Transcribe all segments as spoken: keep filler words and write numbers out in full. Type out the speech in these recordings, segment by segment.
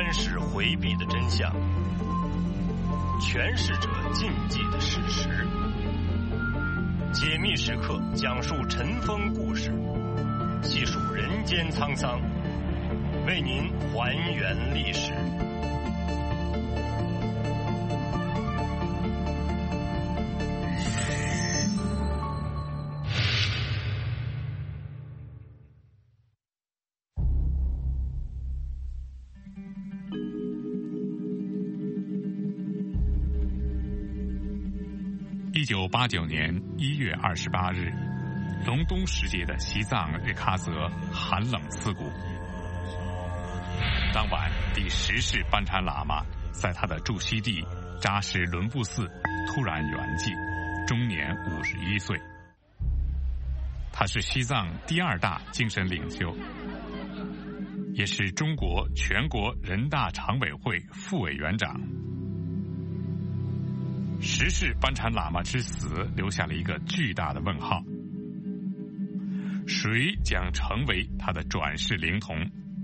宣誓回避的真相，诠释者禁忌的事实。解密时刻讲述尘封故事，细数人间沧桑，为您还原历史。 一九八九年一月二十八日，隆冬时节的西藏日喀则寒冷刺骨。当晚，第十世班禅喇嘛在他的驻西地扎什伦布寺突然圆寂，终年五十一岁。他是西藏第二大精神领袖，也是中国全国人大常委会副委员长。十世班禅喇嘛之死留下了一个巨大的问号，谁将成为他的转世灵童？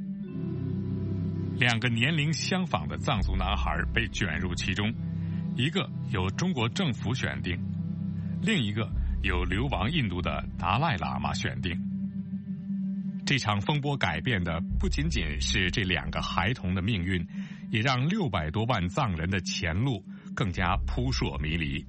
两个年龄相仿的藏族男孩被卷入其中，一个由中国政府选定，另一个由流亡印度的达赖喇嘛选定。这场风波改变的不仅仅是这两个孩童的命运，也让六百多万藏人的前路更加扑朔迷离。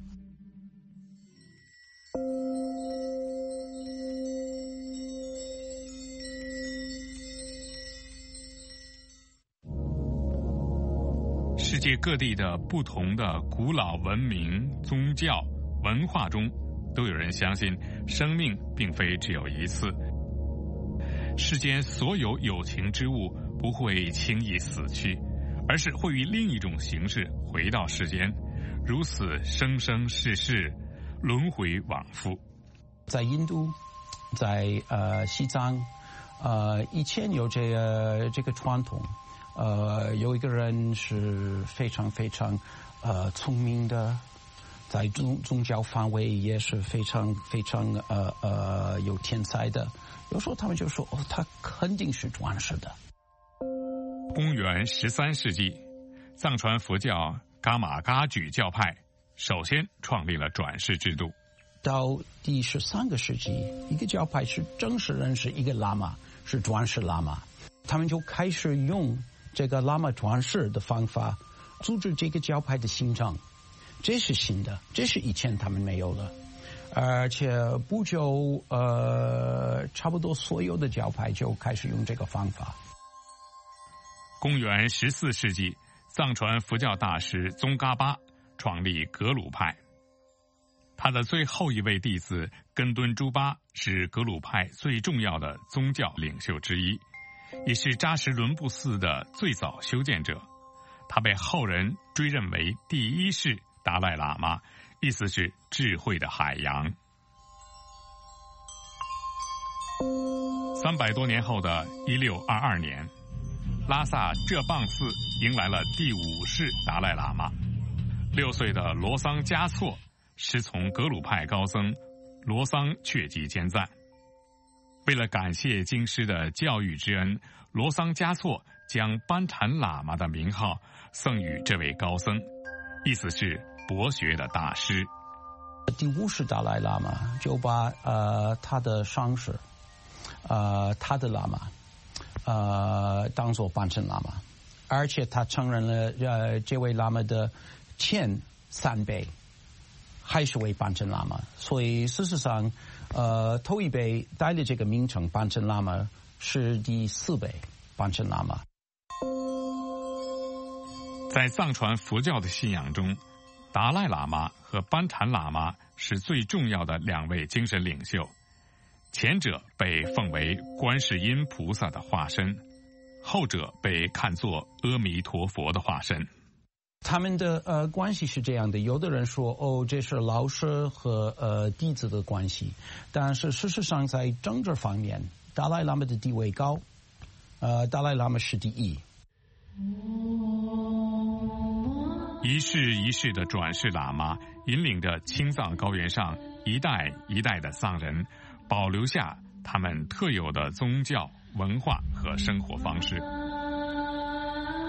世界各地的不同的古老文明、宗教、文化中，都有人相信生命并非只有一次。世间所有有情之物不会轻易死去，而是会以另一种形式回到世间，如此生生世世，轮回往复。 在印度，在呃西藏，呃以前有这个这个传统，呃有一个人是非常非常呃聪明的，在宗宗教范围也是非常非常呃呃有天才的。有时候他们就说，哦，他肯定是转世的。 公元十三世纪，藏传佛教噶玛噶举教派首先创立了转世制度。 到第十三个世纪，一个教派是正式认识一个喇嘛是转世喇嘛，他们就开始用这个喇嘛转世的方法组织这个教派的形成，这是新的，这是以前他们没有的。而且不久，呃，差不多所有的教派就开始用这个方法。 公元十四世纪，藏传佛教大师宗喀巴创立格鲁派，他的最后一位弟子根敦珠巴是格鲁派最重要的宗教领袖之一，也是扎什伦布寺的最早修建者。他被后人追认为第一世达赖喇嘛，意思是智慧的海洋。三百多年后的一六二二年，拉萨浙蚌寺迎来了第五世达赖喇嘛。六岁的罗桑嘉措师从格鲁派高僧罗桑确迹坚赞。为了感谢经师的教育之恩，罗桑嘉措将班禅喇嘛的名号赠予这位高僧，意思是博学的大师。 第五世达赖喇嘛就把呃他的上师，呃他的喇嘛，呃当作班禅喇嘛，而且他承认了呃这位喇嘛的前三辈还是为班禅喇嘛，所以事实上，呃头一辈带了这个名称班禅喇嘛是第四辈班禅喇嘛。 在藏传佛教的信仰中，达赖喇嘛和班禅喇嘛是最重要的两位精神领袖，前者被奉为观世音菩萨的化身，后者被看作阿弥陀佛的化身。 他们的呃关系是这样的，有的人说哦这是老师和呃弟子的关系，但是事实上在政治方面，达赖喇嘛的地位高，呃达赖喇嘛是第一。 一世一世的转世喇嘛引领着青藏高原上一代一代的藏人，保留下他们特有的宗教、文化和生活方式。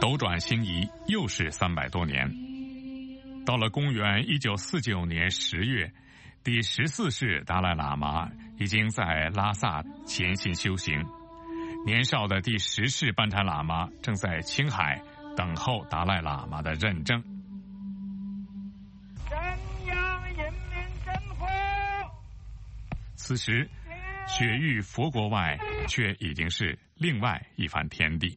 斗转星移，又是三百多年。到了公元一九四九年十月，第十四世达赖喇嘛已经在拉萨潜心修行，年少的第十世班禅喇嘛正在青海等候达赖喇嘛的认证。此时，雪域佛国外却已经是另外一番天地。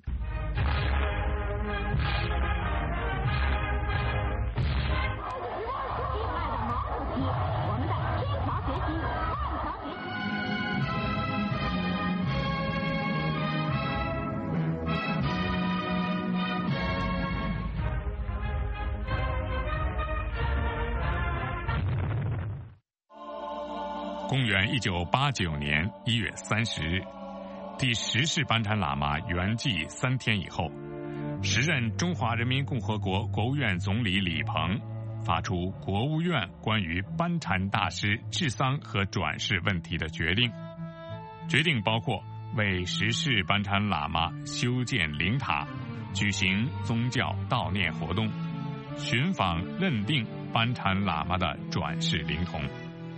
公元一九八九年一月三十日，第十世班禅喇嘛圆寂三天以后，时任中华人民共和国国务院总理李鹏发出国务院关于班禅大师治丧和转世问题的决定。决定包括为十世班禅喇嘛修建灵塔，举行宗教悼念活动，寻访认定班禅喇嘛的转世灵童。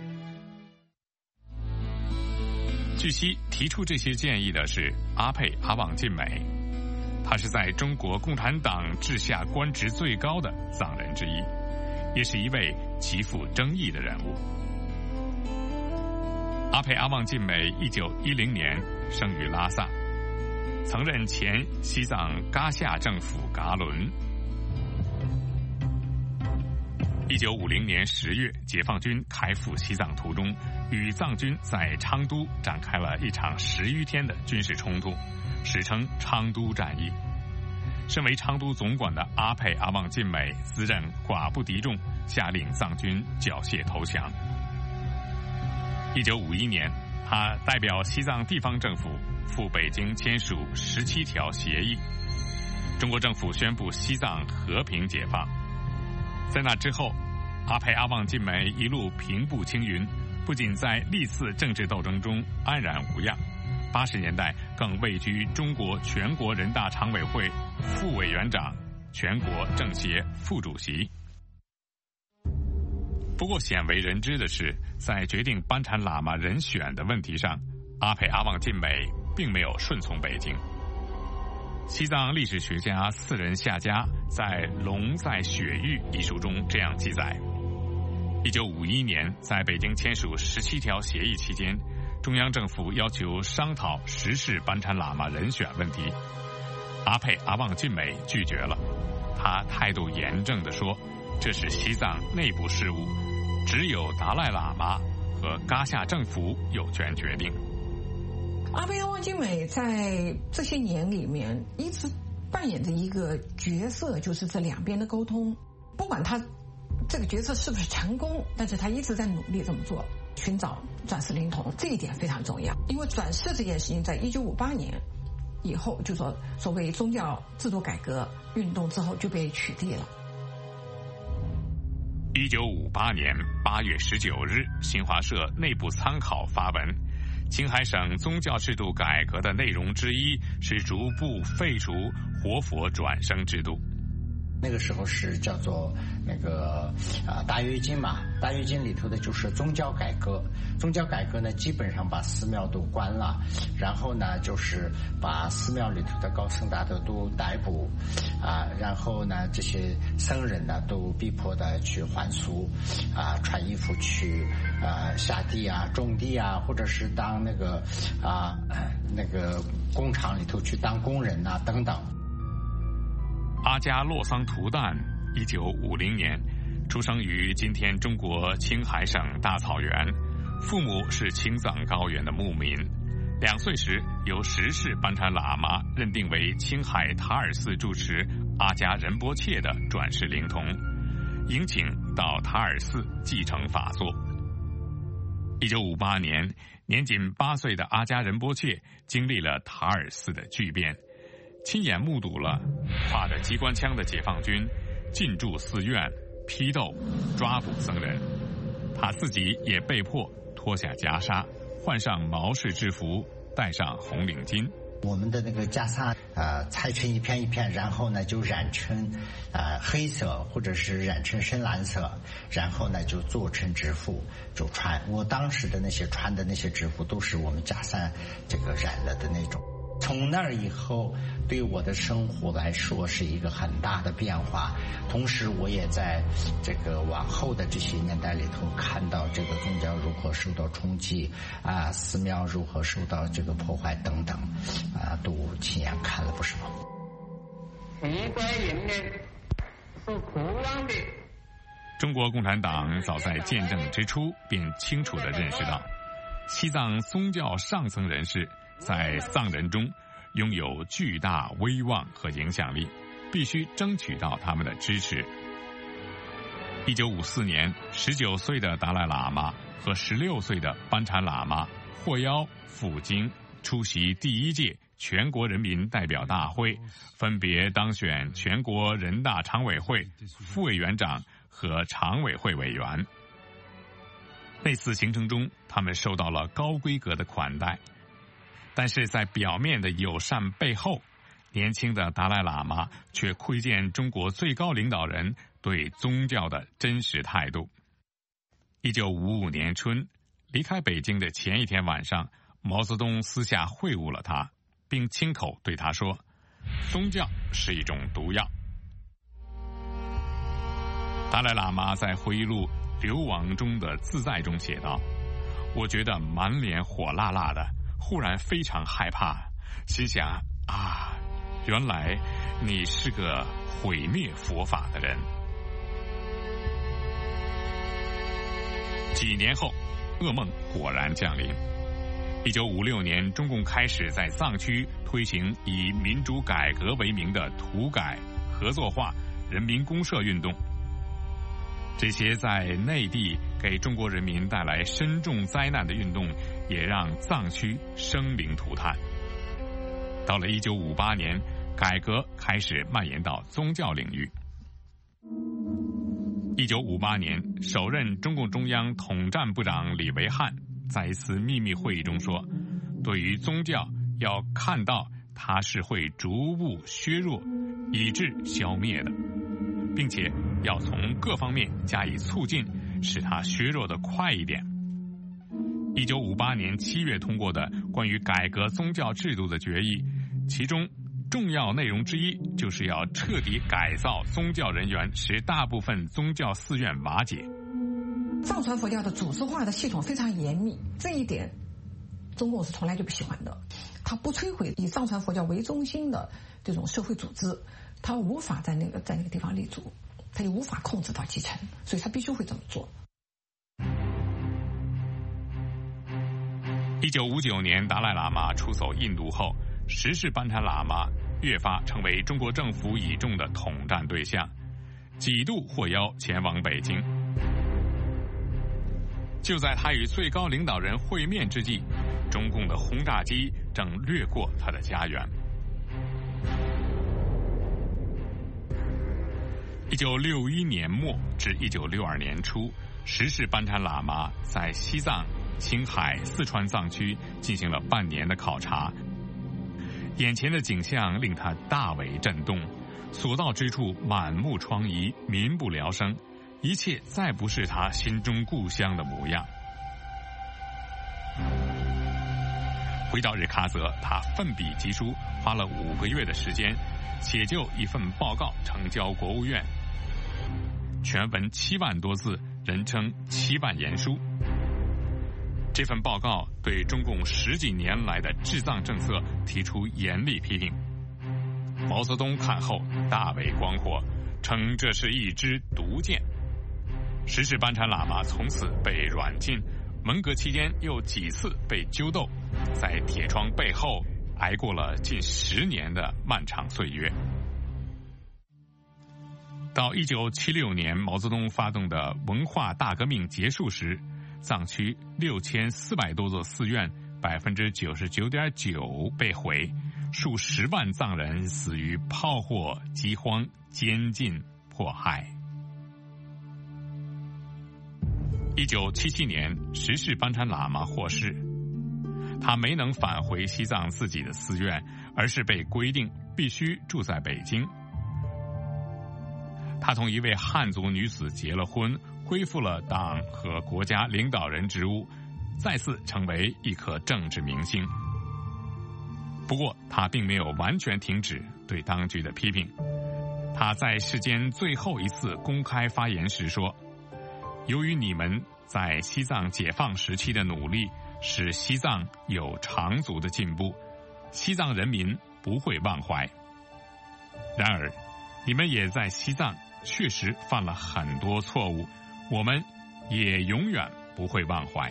据悉，提出这些建议的是阿沛阿旺晋美，他是在中国共产党治下官职最高的藏人之一，也是一位极富争议的人物。阿沛阿旺晋美一九一零年生于拉萨，曾任前西藏噶夏政府噶伦。一九五零年十月，解放军开赴西藏途中，与藏军在昌都展开了一场十余天的军事冲突，史称昌都战役。身为昌都总管的阿沛阿旺晋美自认寡不敌众，下令藏军缴械投降。一九五一年，他代表西藏地方政府赴北京签署十七条协议，中国政府宣布西藏和平解放。在那之后，阿沛阿旺晋美一路平步青云，不仅在历次政治斗争中安然无恙，八十年代更位居中国全国人大常委会副委员长、全国政协副主席。不过鲜为人知的是，在决定班禅喇嘛人选的问题上，阿沛阿旺晋美并没有顺从北京。西藏历史学家四人夏家在《龙在雪域》一书中这样记载：一九五一年，在北京签署十七条协议期间，中央政府要求商讨十世班禅喇嘛人选问题，阿沛阿旺晋美拒绝了。他态度严正地说，这是西藏内部事务，只有达赖喇嘛和噶夏政府有权决定。 阿沛阿旺晋美在这些年里面一直扮演着一个角色，就是这两边的沟通。不管他这个决策是不是成功，但是他一直在努力这么做，寻找转世灵童，这一点非常重要。因为转世这件事情在一九五八年以后，就说所谓宗教制度改革运动之后就被取缔了。 一九五八年八月十九日，新华社内部参考发文，青海省宗教制度改革的内容之一是逐步废除活佛转生制度。 那个时候是叫做那个啊大跃进嘛，大跃进里头的就是宗教改革。宗教改革呢，基本上把寺庙都关了，然后呢就是把寺庙里头的高僧大德都逮捕，啊，然后呢这些僧人呢都逼迫的去还俗，啊，穿衣服去啊下地啊种地啊，或者是当那个啊那个工厂里头去当工人啊等等。 阿加洛桑图旦一九五零年出生于今天中国青海省大草原，父母是青藏高原的牧民。两岁时由十世班禅喇嘛认定为青海塔尔寺住持阿加仁波切的转世灵童，迎请到塔尔寺继承法座。一九五八年，年仅八岁的阿加仁波切经历了塔尔寺的巨变，亲眼目睹了挎着机关枪的解放军进驻寺院、批斗、抓捕僧人，他自己也被迫脱下袈裟，换上毛氏制服，戴上红领巾， 我们的那个袈裟呃裁成一片一片，然后呢就染成呃黑色或者是染成深蓝色，然后呢就做成制服就穿。我当时的那些穿的那些制服都是我们袈裟这个染了的那种。从那儿以后，对我的生活来说是一个很大的变化。同时，我也在这个往后的这些年代里头看到这个宗教如何受到冲击啊，寺庙如何受到这个破坏等等，啊，都亲眼看了不少。 奇怪人民是渴望的。 中国共产党早在建政之初便清楚地认识到，西藏宗教上层人士在藏人中拥有巨大威望和影响力，必须争取到他们的支持。一九五四年，十九岁的达赖喇嘛和十六岁的班禅喇嘛获邀赴京出席第一届全国人民代表大会，分别当选全国人大常委会副委员长和常委会委员。那次行程中，他们受到了高规格的款待，但是在表面的友善背后，年轻的达赖喇嘛却窥见中国最高领导人对宗教的真实态度。一九五五年春，离开北京的前一天晚上，毛泽东私下会晤了他，并亲口对他说：“宗教是一种毒药。”达赖喇嘛在回忆录《流亡中的自在》中写道：“我觉得满脸火辣辣的，忽然非常害怕，心想啊，原来你是个毁灭佛法的人。”几年后，噩梦果然降临。一九五六年，中共开始在藏区推行以民主改革为名的土改、合作化、人民公社运动。这些在内地给中国人民带来深重灾难的运动，也让藏区生灵涂炭。到了一九五八年，改革开始蔓延到宗教领域。一九五八年，首任中共中央统战部长李维汉在一次秘密会议中说，对于宗教要看到它是会逐步削弱以致消灭的，并且要从各方面加以促进，使它削弱的快一点。一九五八年七月通过的关于改革宗教制度的决议，其中重要内容之一就是要彻底改造宗教人员，使大部分宗教寺院瓦解。 藏传佛教的组织化的系统非常严密，这一点中共是从来就不喜欢的。他不摧毁以藏传佛教为中心的这种社会组织，他无法在那个在那个地方立足，他就无法控制到基层，所以他必须会这么做。 一九五九年，达赖喇嘛出走印度后，十世班禅喇嘛越发成为中国政府倚重的统战对象，几度获邀前往北京。就在他与最高领导人会面之际，中共的轰炸机正掠过他的家园。一九六一年末至一九六二年初，十世班禅喇嘛在西藏、青海、四川藏区进行了半年的考察。眼前的景象令他大为震动，所到之处满目疮痍，民不聊生，一切再不是他心中故乡的模样。回到日喀则，他奋笔疾书，花了五个月的时间，写就一份报告呈交国务院，全文七万多字，人称七万言书。这份报告对中共十几年来的治藏政策提出严厉批评。毛泽东看后大为光火，称这是一支毒箭。十世班禅喇嘛从此被软禁，文革期间又几次被揪斗，在铁窗背后挨过了近十年的漫长岁月。到一九七六年，毛泽东发动的文化大革命结束时，藏区六千四百多座寺院，百分之九十九点九被毁，数十万藏人死于炮火、饥荒、监禁、迫害。一九七七年，十世班禅喇嘛获释， 他没能返回西藏自己的寺院，而是被规定必须住在北京。他同一位汉族女子结了婚，恢复了党和国家领导人职务，再次成为一颗政治明星。不过他并没有完全停止对当局的批评。他在世间最后一次公开发言时说，由于你们在西藏解放时期的努力，使西藏有长足的进步，西藏人民不会忘怀。然而你们也在西藏确实犯了很多错误，我们也永远不会忘怀。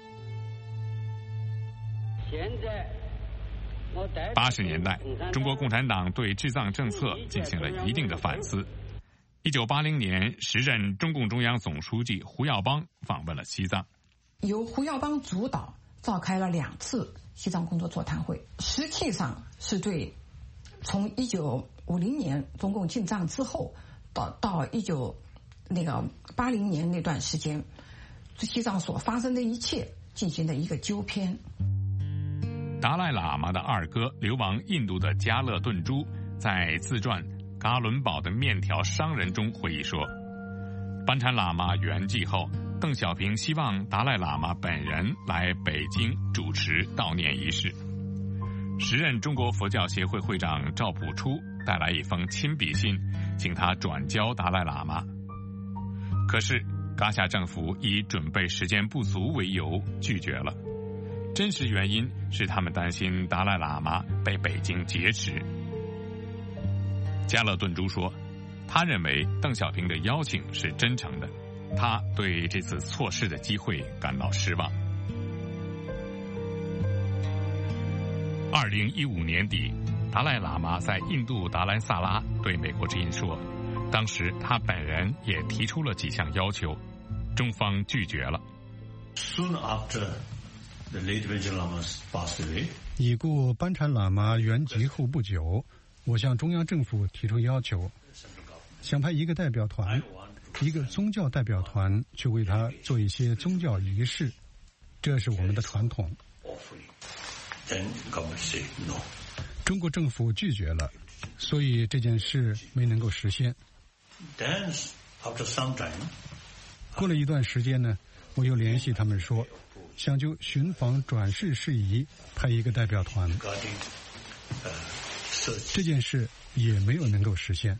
现在八十年代，中国共产党对治藏政策进行了一定的反思。一九八零年，时任中共中央总书记胡耀邦访问了西藏， 由胡耀邦主导召开了两次西藏工作座谈会，实际上是对从一九五零年中共进藏之后到到一九那个八零年那段时间，西藏所发生的一切进行了一个纠偏。 达赖喇嘛的二哥流亡印度的加勒顿珠在自传《噶伦堡的面条商人》中回忆说，班禅喇嘛圆寂后，邓小平希望达赖喇嘛本人来北京主持悼念仪式。时任中国佛教协会会长赵朴初带来一封亲笔信，请他转交达赖喇嘛。可是噶夏政府以准备时间不足为由拒绝了，真实原因是他们担心达赖喇嘛被北京劫持。加勒顿珠说，他认为邓小平的邀请是真诚的，他对这次错失的机会感到失望。二零一五年底，达赖喇嘛在印度达兰萨拉对美国之音说，当时他本人也提出了几项要求，中方拒绝了。 Soon after the late Vajra Lama passed away, 已故班禅喇嘛圆寂后不久，我向中央政府提出要求，想派一个代表团，一个宗教代表团去为他做一些宗教仪式，这是我们的传统。中国政府拒绝了，所以这件事没能够实现。过了一段时间呢，我又联系他们说，想就寻访转世事宜派一个代表团，这件事也没有能够实现。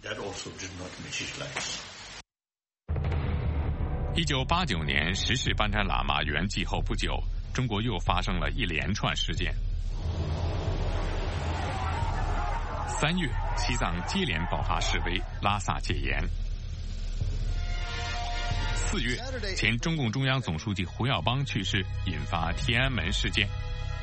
一九八九年，时世班禅喇嘛圆寂后不久，中国又发生了一连串事件。三月，西藏接连爆发示威，拉萨戒严。四月，前中共中央总书记胡耀邦去世，引发天安门事件。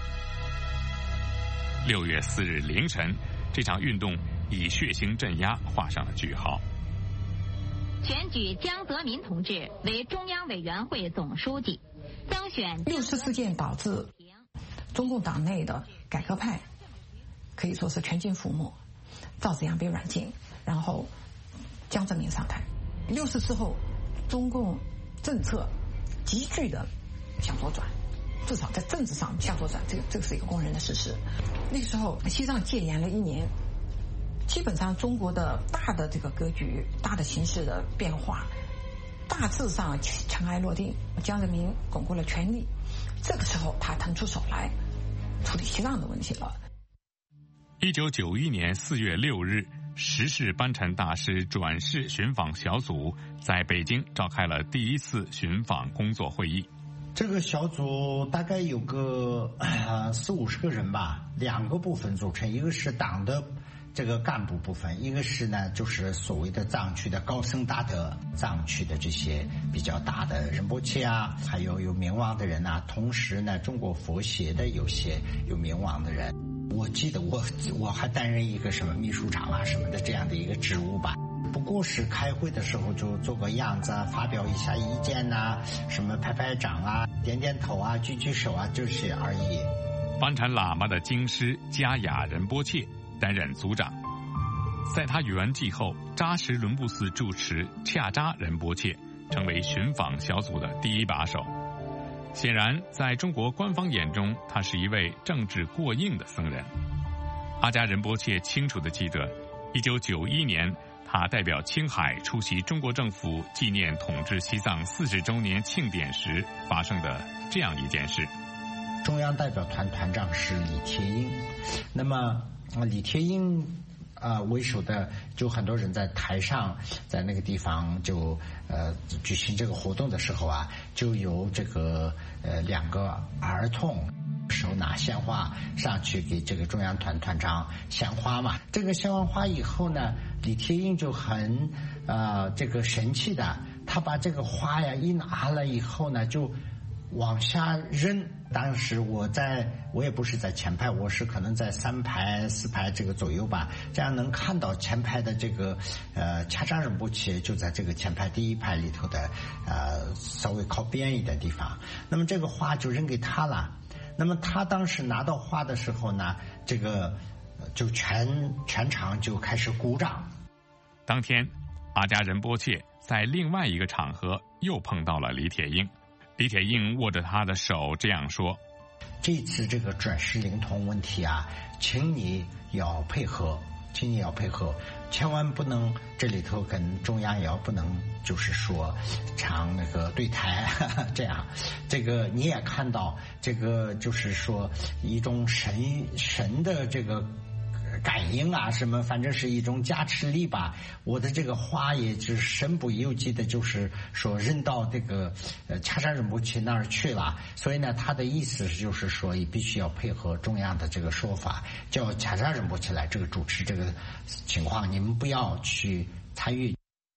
六月四日凌晨，这场运动以血腥镇压画上了句号。 选举江泽民同志为中央委员会总书记，增选。 六四事件导致中共党内的改革派可以说是全军覆没，赵紫阳被软禁，然后江泽民上台。六四之后，中共政策急剧的向左转，至少在政治上向左转，这个这个是一个公认的事实。那个时候西藏戒严了一年，基本上中国的大的这个格局、大的形势的变化，大致上尘埃落定，江泽民巩固了权力。这个时候他腾出手来处理西藏的问题了。 一九九一年四月六日，时世班禅大师转世寻访小组在北京召开了第一次寻访工作会议。 这个小组大概有个呃四五十个人吧，两个部分组成，一个是党的这个干部部分，一个是呢就是所谓的藏区的高僧大德，藏区的这些比较大的仁波切啊，还有有名望的人啊，同时呢中国佛协的有些有名望的人。我记得我我还担任一个什么秘书长啊什么的这样的一个职务吧，不过是开会的时候就做个样子啊，发表一下意见呐、啊，什么拍拍掌啊，点点头啊，举举手啊，这些而已。 班禅喇嘛的经师加雅仁波切担任组长，在他圆寂后，扎什伦布寺住持恰扎仁波切成为寻访小组的第一把手。 显然，在中国官方眼中，他是一位政治过硬的僧人。阿伽仁波切清楚地记得，一九九一年，他代表青海出席中国政府纪念统治西藏四十周年庆典时发生的这样一件事。 中央代表团团长是李铁英，那么李铁英啊、呃、为首的就很多人在台上，在那个地方就呃举行这个活动的时候啊，就由这个呃两个儿童手拿鲜花上去给这个中央团团长献花嘛。这个献完花以后呢，李铁英就很呃这个神气的，他把这个花呀一拿了以后呢，就往下扔。当时我在，我也不是在前排，我是可能在三排四排这个左右吧，这样能看到前排的这个呃恰扎仁波切就在这个前排第一排里头的呃稍微靠边一点地方。那么这个花就扔给他了。那么他当时拿到花的时候呢，这个就全全场就开始鼓掌。 当天，阿伽仁波切在另外一个场合又碰到了李铁英。李铁英握着他的手这样说： 这次这个转世灵童问题啊，请你要配合，请你要配合，千万不能这里头跟中央也要不能就是说唱那个对台呵呵这样。这个你也看到，这个就是说一种神神的这个感应啊，什么，反正是一种加持力吧。我的这个花也就是身不由己的，就是说扔到这个呃恰扎仁波切那儿去了。所以呢，他的意思就是说，必须要配合中央的这个说法，叫恰扎仁波切来这个主持这个情况，你们不要去参与。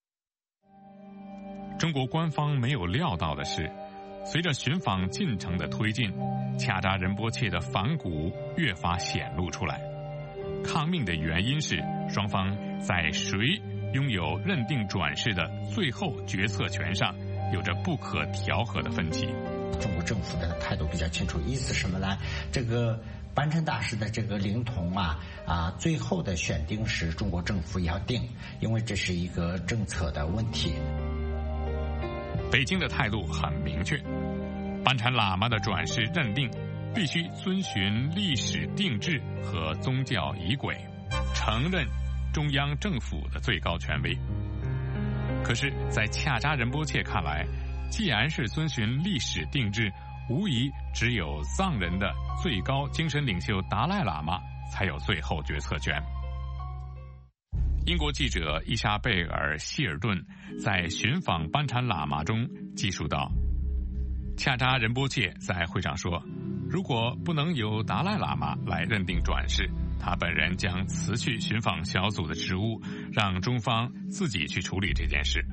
中国官方没有料到的是，随着寻访进程的推进，恰扎仁波切的反骨越发显露出来。抗命的原因是双方在谁拥有认定转世的最后决策权上有着不可调和的分歧。 中国政府的态度比较清楚，意思什么呢？这个班禅大师的这个灵童啊啊，最后的选定是中国政府要定，因为这是一个政策的问题。 北京的态度很明确，班禅喇嘛的转世认定必须遵循历史定制和宗教仪轨，承认中央政府的最高权威。可是，在恰扎仁波切看来，既然是遵循历史定制，无疑只有藏人的最高精神领袖达赖喇嘛才有最后决策权。英国记者伊莎贝尔·希尔顿在寻访班禅喇嘛中记述道，恰扎仁波切在会上说，如果不能由达赖喇嘛来认定转世，他本人将辞去寻访小组的职务，让中方自己去处理这件事。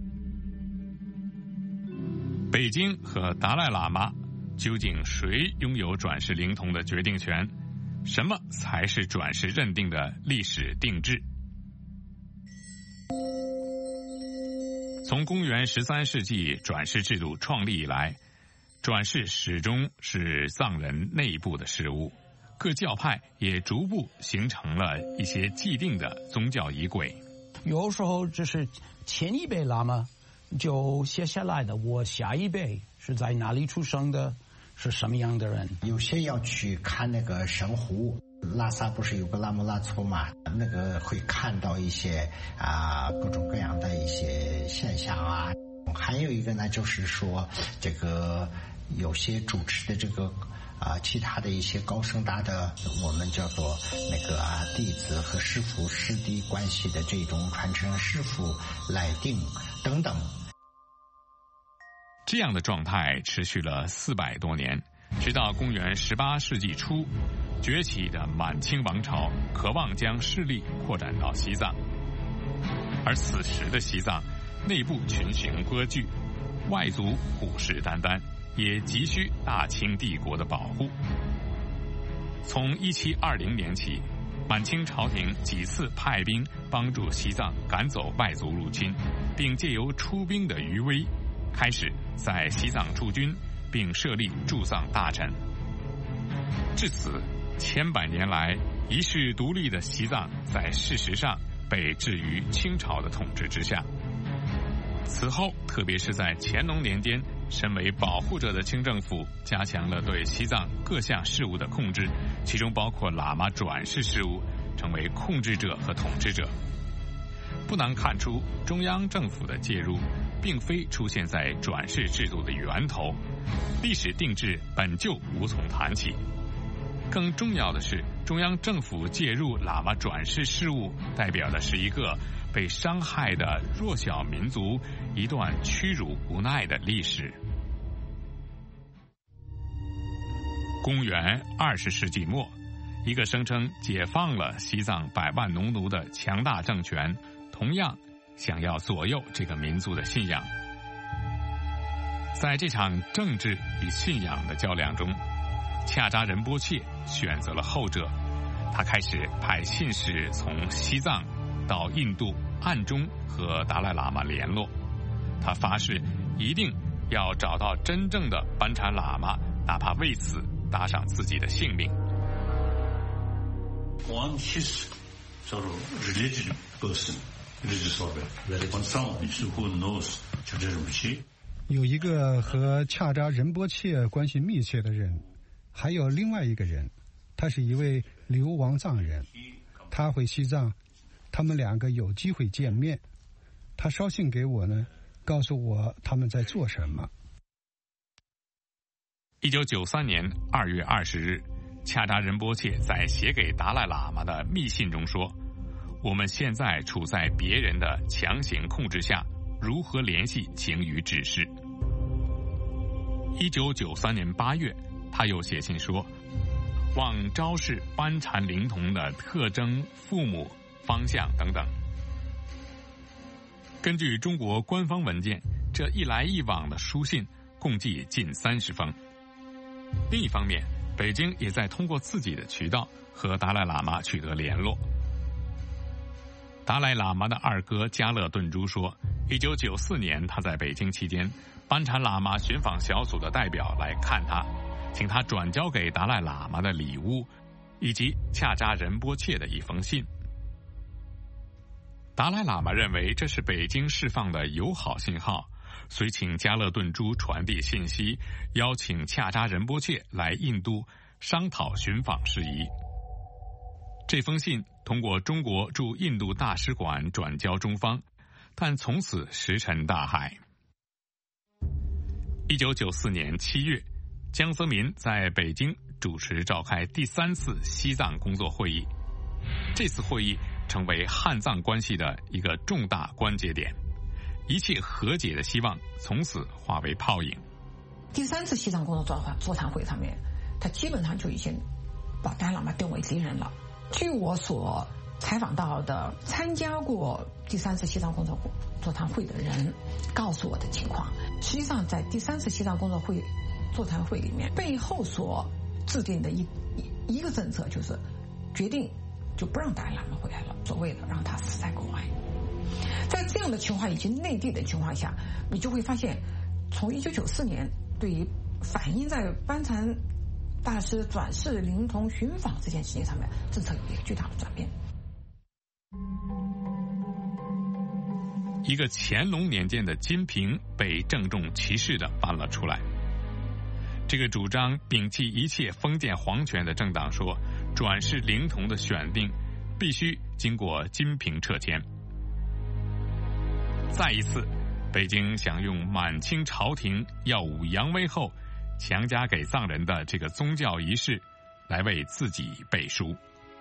北京和达赖喇嘛究竟谁拥有转世灵童的决定权？什么才是转世认定的历史定制？从公元十三世纪转世制度创立以来，转世始终是藏人内部的事务，各教派也逐步形成了一些既定的宗教仪轨。 有时候就是前一辈喇嘛就写下来的，我下一辈是在哪里出生的，是什么样的人。 有些要去看那个神湖，拉萨不是有个拉木拉措嘛，那个会看到一些啊各种各样的一些现象啊。还有一个呢，就是说这个有些主持的这个啊其他的一些高僧大的，我们叫做那个啊弟子和师父师弟关系的这种传承，师父来定等等。 这样的状态持续了四百多年，直到公元十八世纪初，崛起的满清王朝渴望将势力扩展到西藏，而此时的西藏内部群雄割据，外族虎视眈眈，也急需大清帝国的保护。从一七二零年起，满清朝廷几次派兵帮助西藏赶走外族入侵，并借由出兵的余威，开始在西藏驻军，并设立驻藏大臣。至此，千百年来一世独立的西藏在事实上被置于清朝的统治之下。此后，特别是在乾隆年间， 身为保护者的清政府加强了对西藏各项事务的控制，其中包括喇嘛转世事务，成为控制者和统治者。不难看出，中央政府的介入并非出现在转世制度的源头，历史定制本就无从谈起。更重要的是，中央政府介入喇嘛转世事务，代表的是一个被伤害的弱小民族一段屈辱无奈的历史。公元二十世纪末，一个声称解放了西藏百万农奴的强大政权，同样想要左右这个民族的信仰。在这场政治与信仰的较量中，恰扎仁波切选择了后者。他开始派信使从西藏到印度，暗中和达赖喇嘛联络。他发誓一定要找到真正的班禅喇嘛，哪怕为此搭上自己的性命。 On his sort of religious person, religious order, on someone who knows Chakra Rinpoche. 有一个和恰扎仁波切关系密切的人，还有另外一个人，他是一位流亡藏人，他回西藏，他们两个有机会见面。他捎信给我呢，告诉我他们在做什么。 一九九三年二月二十日，恰扎仁波切在写给达赖喇嘛的密信中说：“我们现在处在别人的强行控制下，如何联系，请予指示。”一九九三年八月，他又写信说：“望昭示班禅灵童的特征、父母、方向等等。”根据中国官方文件，这一来一往的书信共计近三十封。另一方面，北京也在通过自己的渠道和达赖喇嘛取得联络。达赖喇嘛的二哥加勒顿珠说，一九九四年他在北京期间，班禅喇嘛寻访小组的代表来看他，请他转交给达赖喇嘛的礼物，以及恰扎仁波切的一封信。达赖喇嘛认为这是北京释放的友好信号，遂请加勒顿珠传递信息，邀请恰扎仁波切来印度商讨寻访事宜。这封信通过中国驻印度大使馆转交中方，但从此石沉大海。一九九四年七月，江泽民在北京主持召开第三次西藏工作会议，这次会议成为汉藏关系的一个重大关节点，一切和解的希望从此化为泡影。 第三次西藏工作座谈会上面，他基本上就已经把达赖喇嘛定为敌人了。据我所采访到的参加过第三次西藏工作座谈会的人告诉我的情况，实际上在第三次西藏工作会座谈会里面，背后所制定的一一个政策就是决定就不让达赖喇嘛回来了，所谓的让他死在国外。在这样的情况以及内地的情况下，你就会发现，从一九九四年对于反映在班禅大师转世灵童寻访这件事情上面，政策有一个巨大的转变。 一个乾隆年间的金瓶被郑重其事地搬了出来。这个主张摒弃一切封建皇权的政党说，转世灵童的选定必须经过金瓶撤迁。再一次，北京想用满清朝廷耀武扬威后强加给藏人的这个宗教仪式来为自己背书。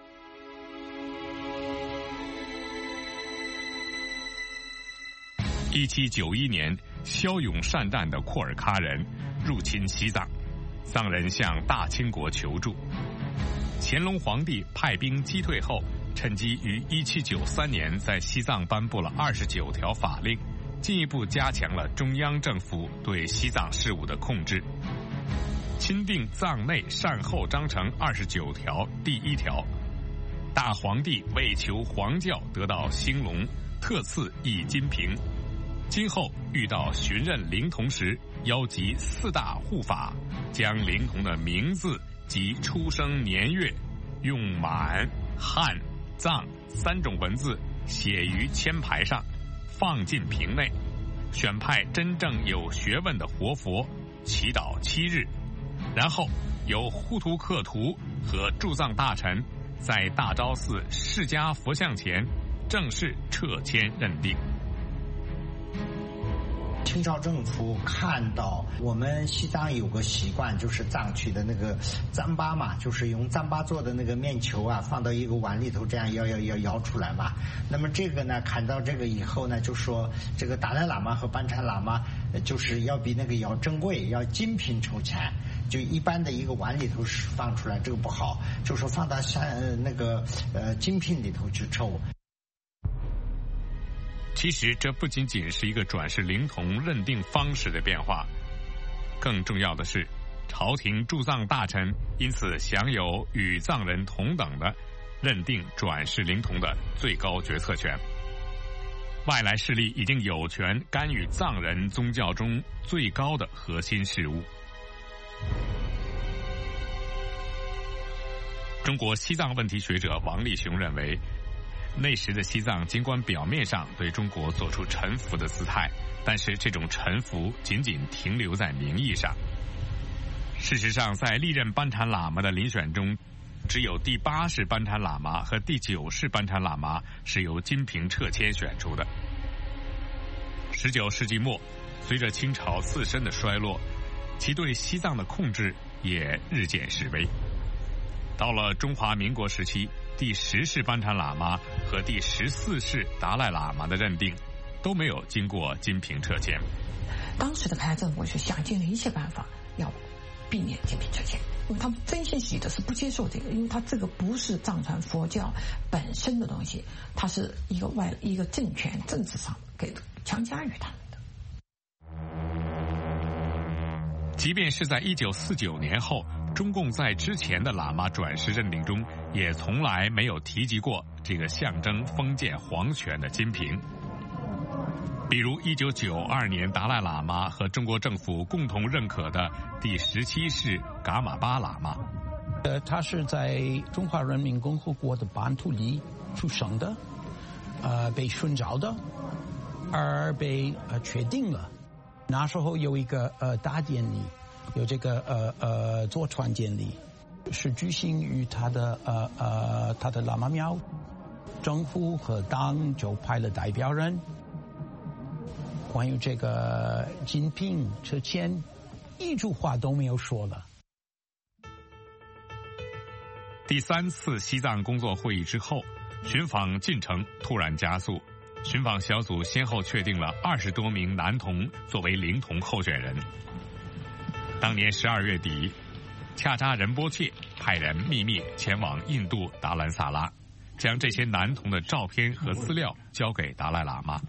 一七九一年，骁勇善战的库尔喀人入侵西藏，藏人向大清国求助。乾隆皇帝派兵击退后，趁机于一七九三年在西藏颁布了二十九条法令，进一步加强了中央政府对西藏事务的控制。钦定藏内善后章程二十九条第一条，大皇帝为求皇教得到兴隆，特赐一金瓶。今后遇到寻认灵童时，邀集四大护法，将灵童的名字及出生年月用满、汉、藏三种文字写于签牌上，放进瓶内， 选派真正有学问的活佛，祈祷七日，然后由呼图克图和驻藏大臣在大昭寺释迦佛像前正式撤签认定。 清朝政府看到我们西藏有个习惯，就是藏区的那个糌粑嘛，就是用糌粑做的那个面球啊，放到一个碗里头，这样摇摇摇摇出来嘛。那么这个呢，看到这个以后呢，就说这个达赖喇嘛和班禅喇嘛，就是要比那个要珍贵，要精品筹钱。就一般的一个碗里头放出来，这个不好，就说放到像那个呃精品里头去抽。 其实这不仅仅是一个转世灵童认定方式的变化，更重要的是，朝廷驻藏大臣因此享有与藏人同等的认定转世灵童的最高决策权。外来势力已经有权干预藏人宗教中最高的核心事务。中国西藏问题学者王立雄认为，那时的西藏尽管表面上对中国做出臣服的姿态，但是这种臣服仅仅停留在名义上。事实上，在历任班禅喇嘛的遴选中，只有第八世班禅喇嘛和第九世班禅喇嘛是由金瓶撤签选出的。十九世纪末，随着清朝自身的衰落，其对西藏的控制也日渐式微。到了中华民国时期，第十世班禅喇嘛和第十四世达赖喇嘛的认定都没有经过金瓶撤签。 当时的开政府是想尽了一切办法要避免金瓶撤签，因为他们真心实意的是不接受这个，因为他这个不是藏传佛教本身的东西，它是一个外一个政权政治上给强加于他们的。 即便是在一九四九年后，中共在之前的喇嘛转世认定中也从来没有提及过这个象征封建皇权的金瓶。比如一九九二年达赖喇嘛和中国政府共同认可的第十七世噶玛巴喇嘛， 呃，他是在中华人民共和国的版图里出生的，呃，被寻找的，而被呃确定了。那时候有一个呃大典礼，有这个呃呃坐船典礼，是举行于他的呃呃他的喇嘛庙，政府和党就派了代表人。关于这个金瓶撤签，一句话都没有说了。 第三次西藏工作会议之后，寻访进程突然加速。寻访小组先后确定了二十多名男童作为灵童候选人。当年十二月底，恰扎仁波切派人秘密前往印度达兰萨拉，将这些男童的照片和资料交给达赖喇嘛。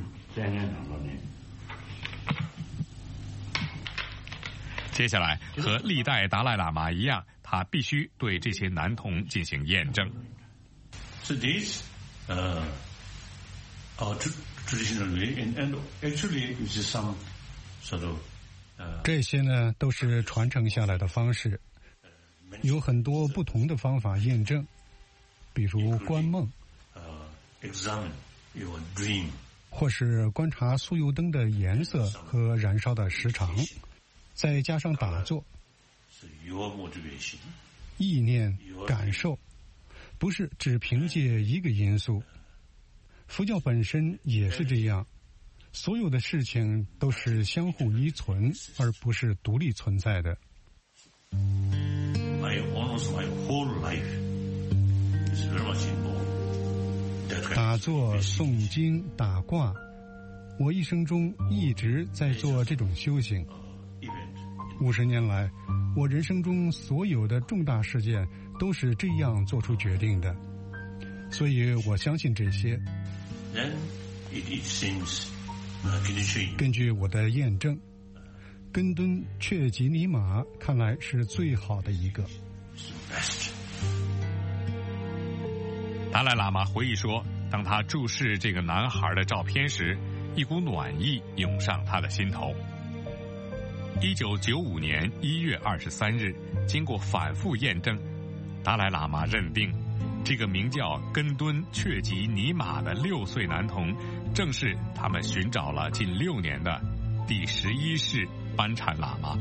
接下来，和历代达赖喇嘛一样，他必须对这些男童进行验证。 So these, uh, our traditional way, and, and actually it is some sort of. 这些呢都是传承下来的方式，有很多不同的方法验证，比如观梦，或是观察酥油灯的颜色和燃烧的时长，再加上打坐、意念、感受，不是只凭借一个因素。佛教本身也是这样。所有的事情都是相互依存，而不是独立存在的。打坐、诵经、打卦，我一生中一直在做这种修行。五十年来，我人生中所有的重大事件都是这样做出决定的，所以我相信这些。根据我的验证，根敦确吉尼玛看来是最好的一个。 达赖喇嘛回忆说，当他注视这个男孩的照片时，一股暖意涌上他的心头。一九九五年一月二十三日，经过反复验证，达赖喇嘛认定这个名叫根敦却吉尼玛的六岁男童，正是他们寻找了近六年的第十一世班禅喇嘛。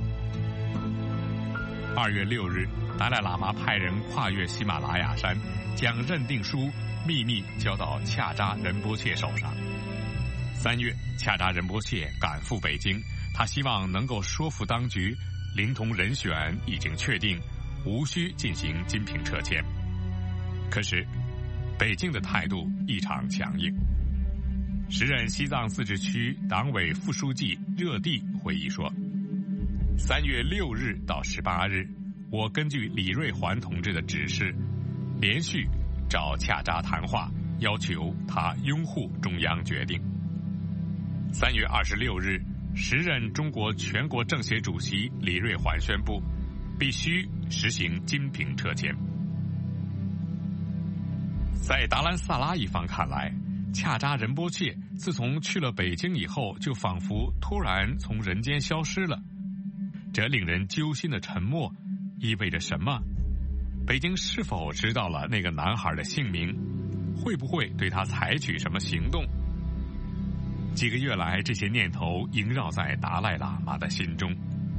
二月六日，达赖喇嘛派人跨越喜马拉雅山，将认定书秘密交到恰扎仁波切手上。三月，恰扎仁波切赶赴北京，他希望能够说服当局，灵童人选已经确定，无需进行金瓶撤迁。可是，北京的态度异常强硬。时任西藏自治区党委副书记热地回忆说，三月六日到十八日，我根据李瑞环同志的指示，连续找恰扎谈话，要求他拥护中央决定。三月二十六日，时任中国全国政协主席李瑞环宣布，必须实行金瓶撤迁。在达兰萨拉一方看来，恰扎仁波切自从去了北京以后，就仿佛突然从人间消失了。这令人揪心的沉默意味着什么？北京是否知道了那个男孩的姓名？会不会对他采取什么行动？几个月来，这些念头萦绕在达赖喇嘛的心中。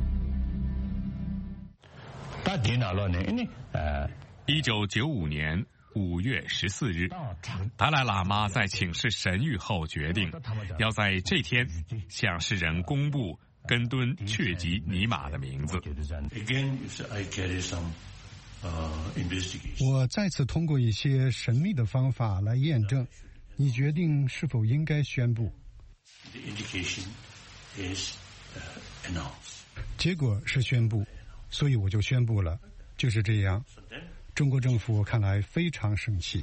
一九九五年五月十四日，达赖喇嘛在请示神谕后决定，要在这天向世人公布根敦却吉尼玛的名字。 我再次通过一些神秘的方法来验证，你决定是否应该宣布。结果是宣布，所以我就宣布了，就是这样。中国政府看来非常生气。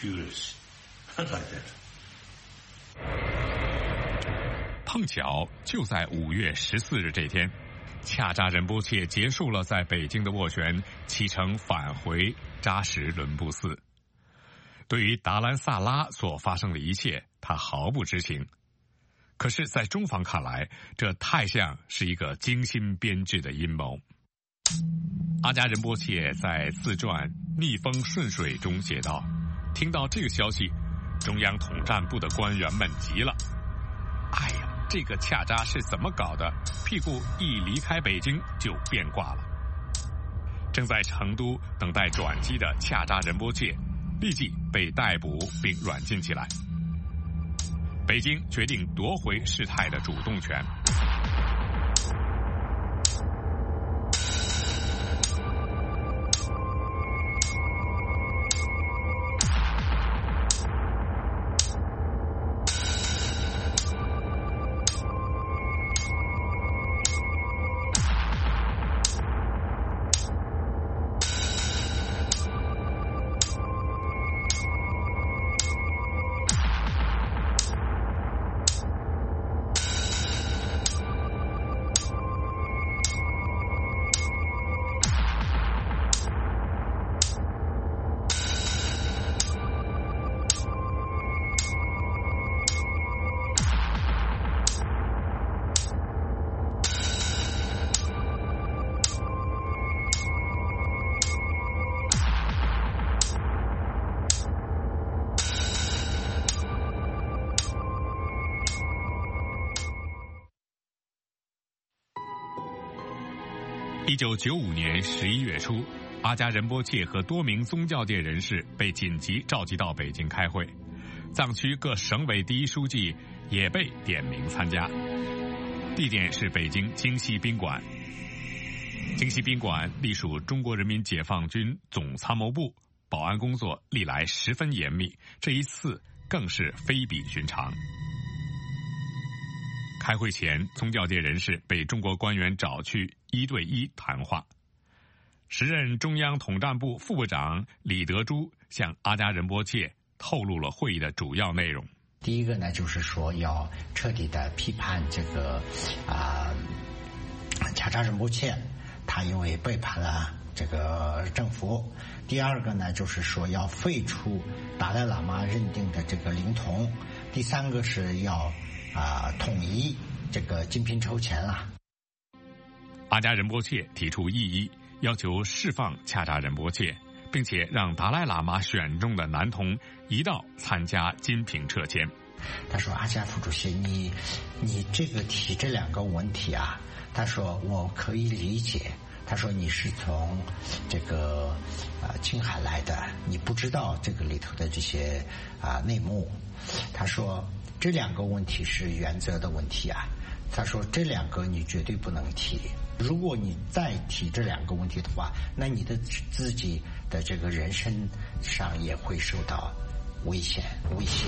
碰巧就在五月十四日这天，恰扎仁波切结束了在北京的斡旋，启程返回扎什伦布寺。对于达兰萨拉所发生的一切，他毫不知情。可是在中方看来，这太像是一个精心编制的阴谋。阿加仁波切在自传《逆风顺水》中写道，听到这个消息，中央统战部的官员们急了。哎呀，这个恰扎是怎么搞的？屁股一离开北京就变卦了。正在成都等待转机的恰扎仁波切立即被逮捕并软禁起来。北京决定夺回事态的主动权。一九九五年十一月初，阿加仁波切和多名宗教界人士被紧急召集到北京开会，藏区各省委第一书记也被点名参加。地点是北京京西宾馆。京西宾馆隶属中国人民解放军总参谋部，保安工作历来十分严密，这一次更是非比寻常。开会前，宗教界人士被中国官员找去一对一谈话。时任中央统战部副部长李德洙向阿加仁波切透露了会议的主要内容。 第一个呢，就是说要彻底的批判这个啊恰扎仁波切，他因为背叛了这个政府。第二个呢，就是说要废除达赖喇嘛认定的这个灵童。第三个是要啊，统一这个金瓶抽签了。 阿加仁波切提出异议，要求释放恰扎仁波切， 并且让达赖喇嘛选中的男童一道参加金瓶撤迁。 他说：“阿加副主席，你你这个提这两个问题啊，他说我可以理解。他说你是从这个啊、呃、青海来的，你不知道这个里头的这些啊、呃、内幕。他说这两个问题是原则的问题啊。他说这两个你绝对不能提。如果你再提这两个问题的话，那你的自己的这个人身上也会受到危险威胁。”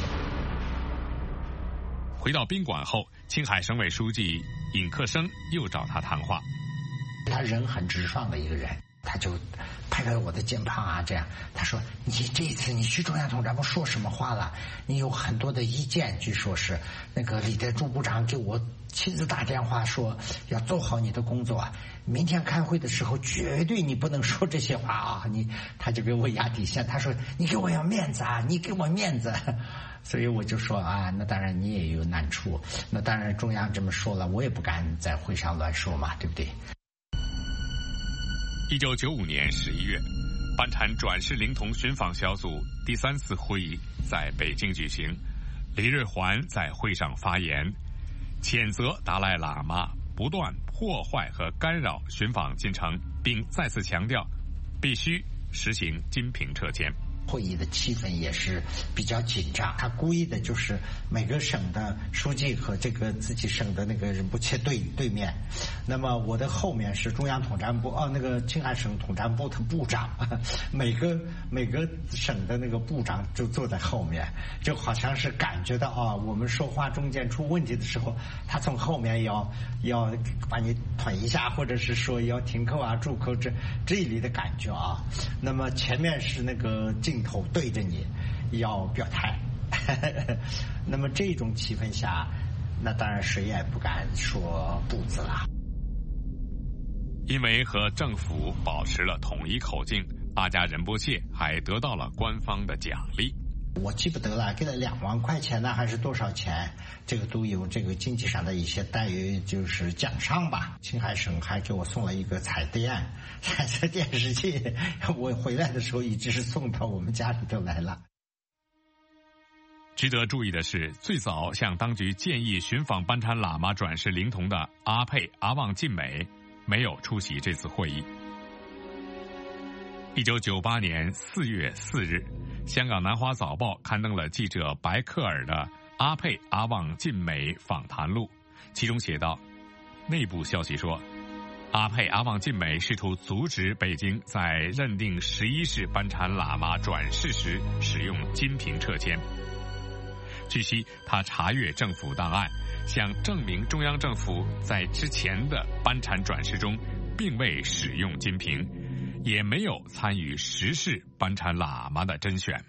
回到宾馆后，青海省委书记尹克生又找他谈话。 他人很直爽的一个人，他就拍拍我的肩膀啊，这样他说：“你这一次你去中央统战部说什么话了？你有很多的意见，据说是那个李德柱部长给我亲自打电话说要做好你的工作啊，明天开会的时候绝对你不能说这些话啊！”你他就给我压底线，他说：“你给我要面子啊，你给我面子。”所以我就说啊，那当然你也有难处，那当然中央这么说了，我也不敢在会上乱说嘛，对不对？ 一九九五年十一月，班禅转世灵童寻访小组第三次会议在北京举行。李瑞环在会上发言，谴责达赖喇嘛不断破坏和干扰寻访进程，并再次强调必须实行金瓶撤迁。 会议的气氛也是比较紧张，他故意的就是每个省的书记和这个自己省的那个人不切对对面，那么我的后面是中央统战部哦，那个青海省统战部的部长，每个每个省的那个部长就坐在后面，就好像是感觉到啊、哦，我们说话中间出问题的时候，他从后面要要把你捅一下，或者是说要停扣啊、住扣这这里的感觉啊。那么前面是那个镜头对着你，要表态。那么这种气氛下，那当然谁也不敢说不字了。 因为和政府保持了统一口径，阿加仁波切还得到了官方的奖励。 我记不得了，给了两万块钱呢，还是多少钱？这个都有这个经济上的一些待遇，就是奖赏吧。青海省还给我送了一个彩电，彩色电视机，我回来的时候一直是送到我们家里头来了。 值得注意的是，最早向当局建议寻访班禅喇嘛转世灵童的阿佩阿旺晋美没有出席这次会议。一九九八年四月四日，香港南华早报刊登了记者白克尔的阿佩阿旺晋美访谈录，其中写道，内部消息说，阿佩阿旺晋美试图阻止北京在认定十一世班禅喇嘛转世时使用金瓶撤迁。据悉，他查阅政府档案，想证明中央政府在之前的班禅转世中并未使用金瓶，也没有参与十世班禅喇嘛的甄选。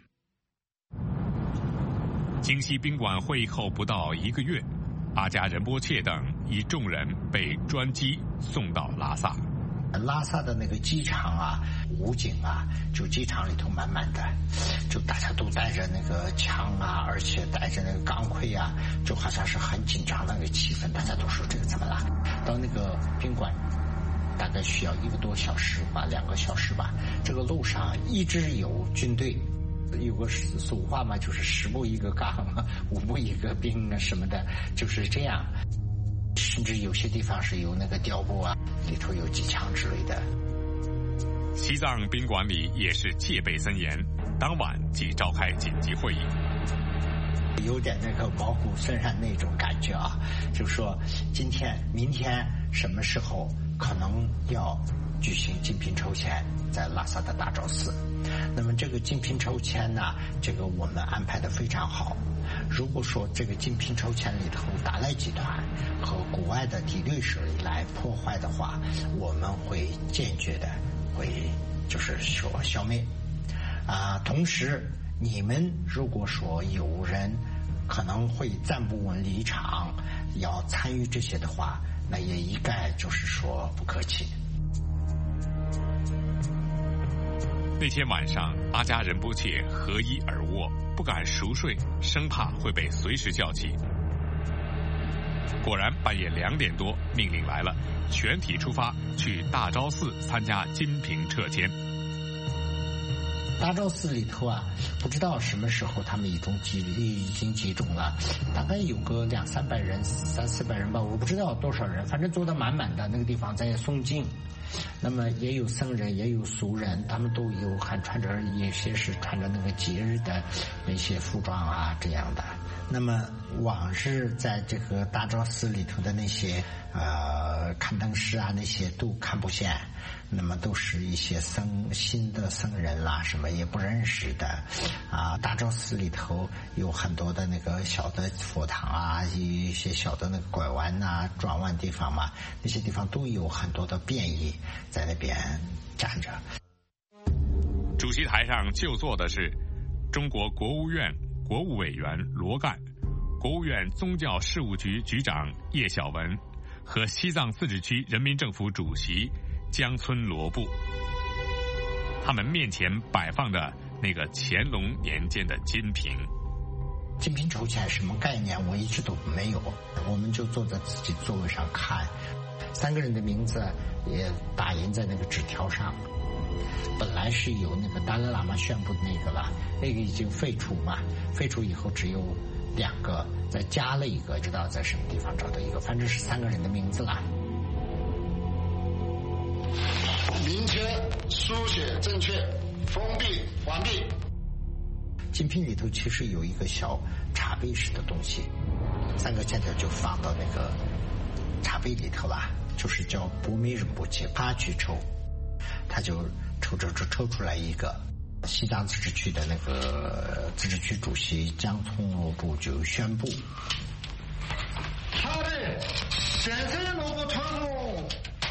京西宾馆会议后不到一个月，阿加仁波切等一众人被专机送到拉萨。 拉萨的那个机场啊，武警啊，就机场里头满满的，就大家都带着那个枪啊，而且带着那个钢盔啊，就好像是很紧张的那个气氛。大家都说这个怎么了？到那个宾馆大概需要一个多小时吧，两个小时吧。这个路上一直有军队，有个俗话嘛，就是十步一个岗，五步一个兵啊什么的，就是这样。甚至有些地方是有那个碉堡啊，里头有机枪之类的。 西藏宾馆里也是戒备森严，当晚即召开紧急会议。 有点那个毛骨悚然那种感觉啊，就说今天、明天什么时候可能要举行金瓶抽签，在拉萨的大昭寺。那么这个金瓶抽签呢，这个我们安排的非常好。如果说这个金瓶抽签里头达赖集团和国外的敌对势力来破坏的话，我们会坚决的会就是说消灭啊。同时你们如果说有人可能会站不稳立场，要参与这些的话，那也一概就是说不客气。 那天晚上，阿加仁波切合衣而卧，不敢熟睡，生怕会被随时叫起。果然，半夜两点多，命令来了，全体出发去大昭寺参加金瓶撤迁。 大昭寺里头啊，不知道什么时候他们已经集已经集中了，大概有个两三百人、三四百人吧，我不知道多少人，反正坐得满满的。那个地方在诵经，那么也有僧人，也有俗人，他们都有，还穿着有些是穿着那个节日的那些服装啊这样的。那么往日在这个大昭寺里头的那些呃看灯师啊，那些都看不见，那么都是一些僧新的僧人啦，什么也不认识的啊。大昭寺里头有很多的那个小的佛堂啊，有一些小的那个拐弯呐、转弯地方嘛，那些地方都有很多的便衣在那边站着。 主席台上就坐的是中国国务院国务委员罗干、国务院宗教事务局局长叶小文和西藏自治区人民政府主席江村罗布。他们面前摆放的那个乾隆年间的金瓶。 金瓶筹钱什么概念我一直都没有，我们就坐在自己座位上看，三个人的名字也打印在那个纸条上。本来是有那个达赖喇嘛宣布的那个了，那个已经废除嘛，废除以后只有两个，再加了一个，知道在什么地方找到一个，反正是三个人的名字了。 明天书写正确，封闭完毕。 金瓶里头其实有一个小茶杯式的东西，三个欠条就放到那个茶杯里头了，就是叫博美仁波切，他去抽，他就抽抽抽抽出来一个。西藏自治区的那个自治区主席江村罗布就宣布， 好的，现在罗布传统。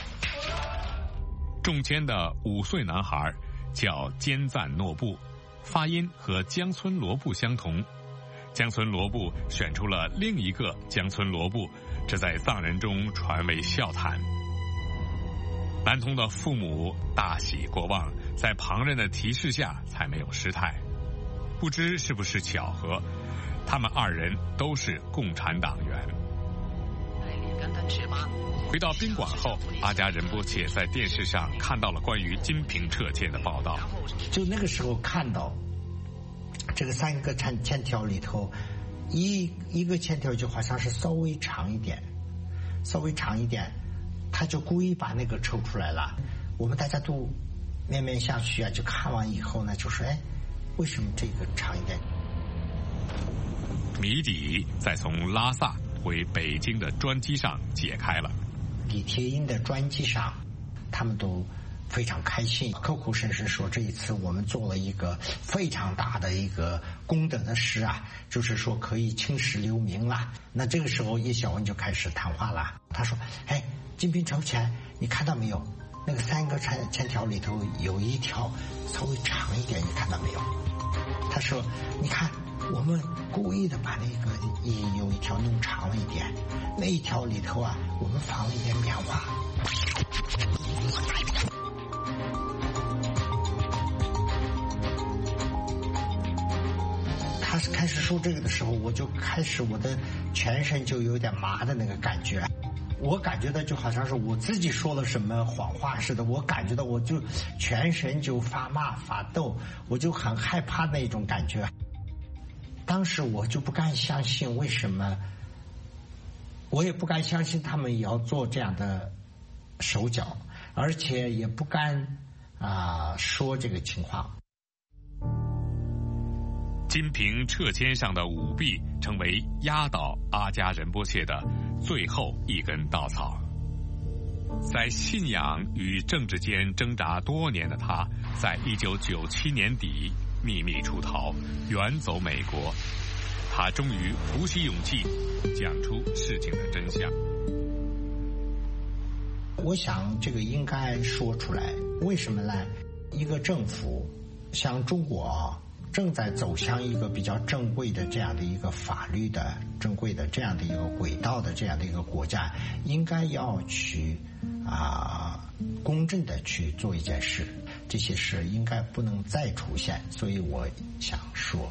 中签的五岁男孩叫坚赞诺布，发音和江村罗布相同。江村罗布选出了另一个江村罗布，这在藏人中传为笑谈。男童的父母大喜过望，在旁人的提示下才没有失态。不知是不是巧合，他们二人都是共产党员。回到宾馆后，阿加仁波切在电视上看到了关于金瓶撤签的报道。 就那个时候看到这个三个签签条里头，一一个签条就好像是稍微长一点，稍微长一点，他就故意把那个抽出来了。我们大家都面面相觑啊，就看完以后呢，就说：“哎，为什么这个长一点？” 谜底在从拉萨回北京的专机上解开了。 李铁英的专机上，他们都非常开心，口口声声说这一次我们做了一个非常大的一个功德的事啊，就是说可以青史留名啦。那这个时候叶小文就开始谈话了，他说：“哎，金瓶筹钱，你看到没有？那个三个签签条里头有一条稍微长一点，你看到没有？”他说：“你看，我们故意的把那个一有一条弄长了一点，那一条里头啊，我们放了一点棉花。”他是开始说这个的时候，我就开始我的全身就有点麻的那个感觉，我感觉到就好像是我自己说了什么谎话似的，我感觉到我就全身就发麻发抖，我就很害怕那种感觉。当时我就不敢相信，为什么我也不敢相信他们也要做这样的手脚，而且也不敢啊、呃、说这个情况。 金瓶撤签上的舞弊成为压倒阿加仁波切的最后一根稻草。在信仰与政治间挣扎多年的他，在一九九七年底秘密出逃，远走美国。他终于鼓起勇气讲出事情的真相。 我想这个应该说出来，为什么呢？一个政府像中国正在走向一个比较正规的这样的一个法律的正规的这样的一个轨道的这样的一个国家，应该要去啊、呃、公正的去做一件事，这些事应该不能再出现。所以我想说，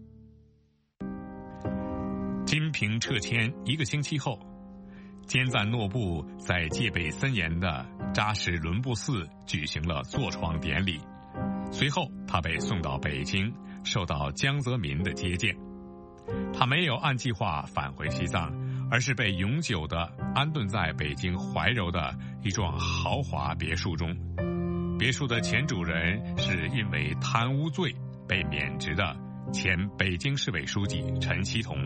金瓶撤签一个星期后，坚赞诺布在戒备森严的扎什伦布寺举行了坐床典礼。 随后他被送到北京，受到江泽民的接见。他没有按计划返回西藏，而是被永久地安顿在北京怀柔的一幢豪华别墅中。别墅的前主人是因为贪污罪被免职的前北京市委书记陈锡同。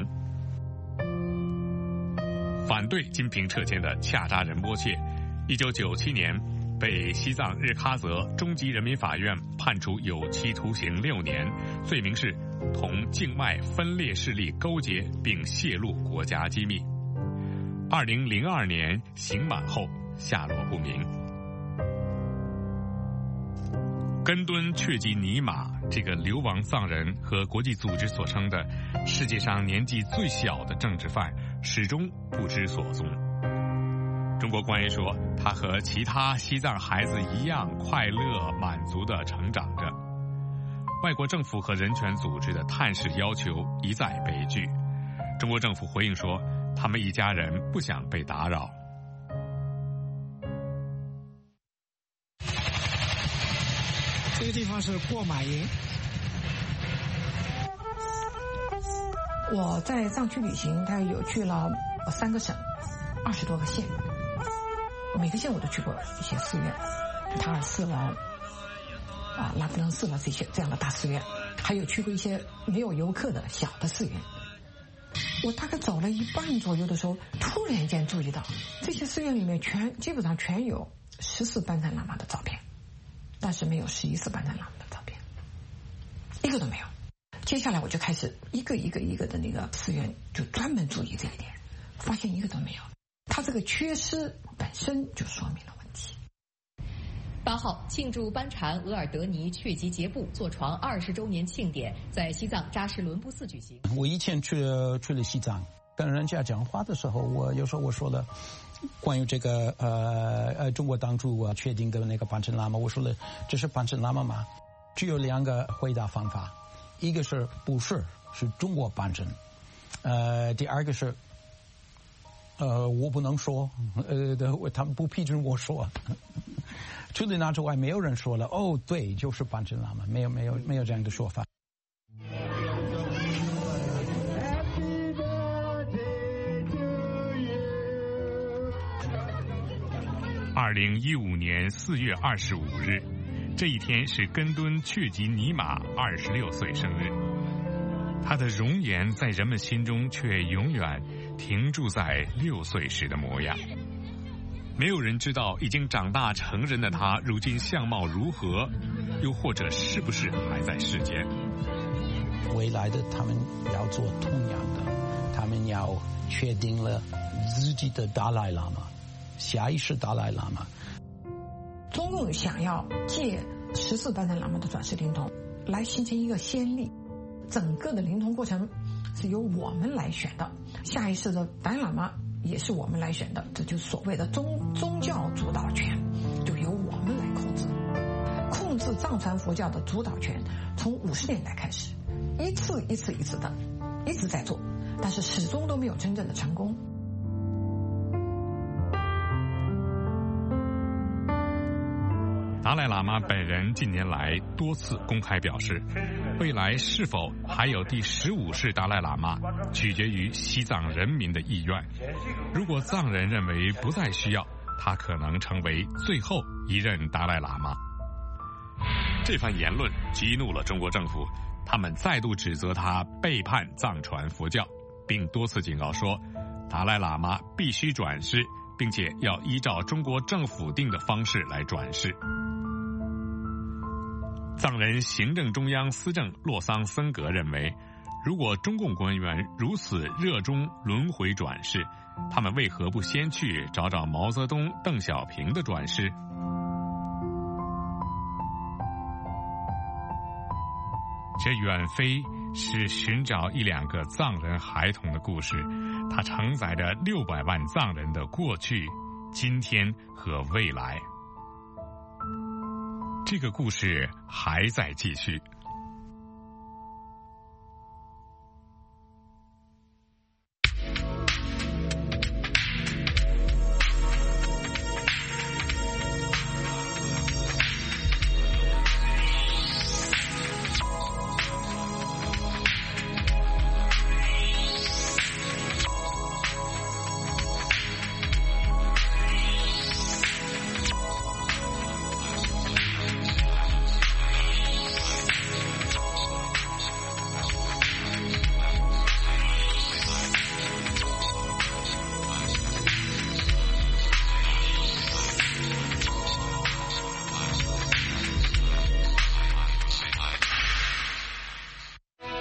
反对金平撤迁的恰扎仁波切，一九九七年被西藏日喀则中级人民法院判处有期徒刑六年，罪名是同境外分裂势力勾结并泄露国家机密。二零零二年刑满后下落不明。根敦确吉尼玛这个流亡藏人和国际组织所称的世界上年纪最小的政治犯始终不知所踪。中国官员说，他和其他西藏孩子一样快乐满足地成长着。外国政府和人权组织的探视要求一再被拒。中国政府回应说，他们一家人不想被打扰。 这个地方是过马营。 我在藏区旅行，大概有去了三个省，二十多个县，每个县我都去过一些寺院，塔尔寺了，啊，拉卜楞寺了，这些这样的大寺院，还有去过一些没有游客的小的寺院。我大概走了一半左右的时候，突然间注意到这些寺院里面全基本上全有十四班禅喇嘛的照片，但是没有十一世班禅喇嘛的照片，一个都没有。接下来我就开始一个一个一个的那个寺院就专门注意这一点，发现一个都没有。它这个缺失本身就说明了问题。 八号庆祝班禅额尔德尼确吉杰布坐床二十周年庆典在西藏扎什伦布寺举行。 我以前去了去了西藏，跟人家讲话的时候，我有时候我说了关于这个呃呃中国当初啊确定的那个班禅喇嘛，我说了这是班禅喇嘛吗？只有两个回答方法，一个是不是，是中国班禅，呃，第二个是呃我不能说，呃他们不批准我说。除了那之外，没有人说了哦，对，就是班禅喇嘛，没有没有没有这样的说法。 二零一五年四月二十五日，这一天是根敦确吉尼玛二十六岁生日。他的容颜在人们心中却永远停驻在六岁时的模样。没有人知道已经长大成人的他如今相貌如何，又或者是不是还在世间。 未来的他们要做同样的，他们要确定了自己的达赖喇嘛，下一世达赖喇嘛。 中共想要借十四班禅喇嘛的转世灵通来形成一个先例，整个的灵通过程是由我们来选的，下一世的达赖喇嘛也是我们来选的，这就是所谓的宗宗教主导权，就由我们来控制。控制藏传佛教的主导权，从五十年代开始，一次一次一次的一直在做，但是始终都没有真正的成功。 达赖喇嘛本人近年来多次公开表示，未来是否还有第十五世达赖喇嘛，取决于西藏人民的意愿。如果藏人认为不再需要，他可能成为最后一任达赖喇嘛。这番言论激怒了中国政府，他们再度指责他背叛藏传佛教，并多次警告说，达赖喇嘛必须转世，并且要依照中国政府定的方式来转世。藏人行政中央司政洛桑森格认为，如果中共官员如此热衷轮回转世，他们为何不先去找找毛泽东、邓小平的转世？这远非是寻找一两个藏人孩童的故事，它承载着六百万藏人的过去、今天和未来。这个故事还在继续。